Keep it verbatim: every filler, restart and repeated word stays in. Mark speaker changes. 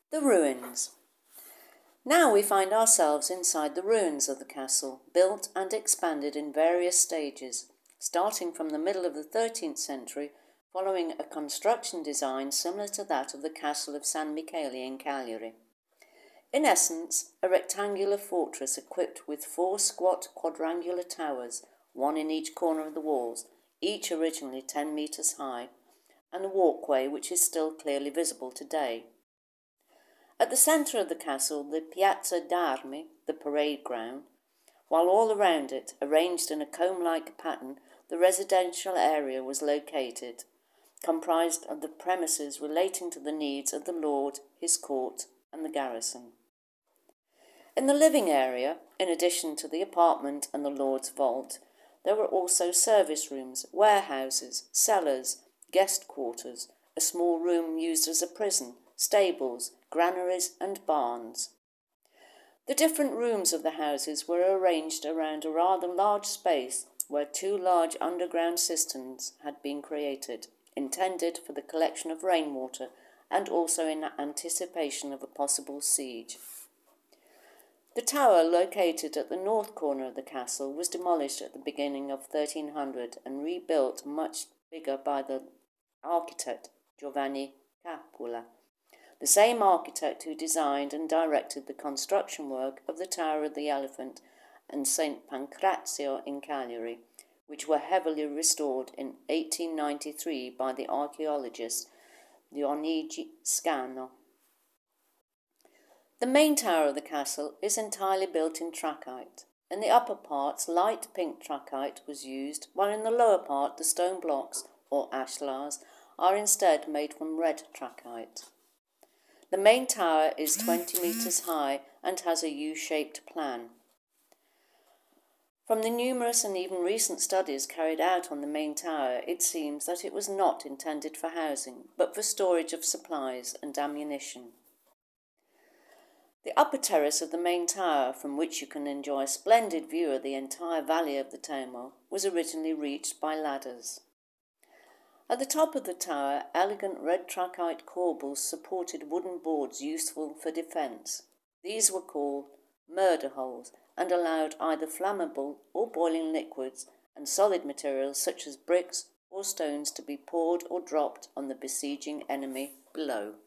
Speaker 1: The ruins. Now we find ourselves inside the ruins of the castle, built and expanded in various stages, starting from the middle of the thirteenth century, following a construction design similar to that of the castle of San Michele in Cagliari. In essence, a rectangular fortress equipped with four squat quadrangular towers, one in each corner of the walls, each originally ten metres high, and a walkway which is still clearly visible today. At the centre of the castle, the Piazza d'Armi, the parade ground, while all around it, arranged in a comb-like pattern, the residential area was located, comprised of the premises relating to the needs of the lord, his court, and the garrison. In the living area, in addition to the apartment and the lord's vault, there were also service rooms, warehouses, cellars, guest quarters, a small room used as a prison, stables, granaries and barns. The different rooms of the houses were arranged around a rather large space where two large underground cisterns had been created, intended for the collection of rainwater and also in anticipation of a possible siege. The tower located at the north corner of the castle was demolished at the beginning of thirteen hundred and rebuilt much bigger by the architect Giovanni Capua, the same architect who designed and directed the construction work of the Tower of the Elephant and Saint Pancrazio in Cagliari, which were heavily restored in eighteen ninety-three by the archaeologist Dionigi Scano. The main tower of the castle is entirely built in trachyte. In the upper parts, light pink trachyte was used, while in the lower part, the stone blocks, or ashlars, are instead made from red trachyte. The main tower is twenty metres high and has a U-shaped plan. From the numerous and even recent studies carried out on the main tower, it seems that it was not intended for housing, but for storage of supplies and ammunition. The upper terrace of the main tower, from which you can enjoy a splendid view of the entire valley of the Temo, was originally reached by ladders. At the top of the tower, elegant red trachyte corbels supported wooden boards useful for defence. These were called murder holes and allowed either flammable or boiling liquids and solid materials such as bricks or stones to be poured or dropped on the besieging enemy below.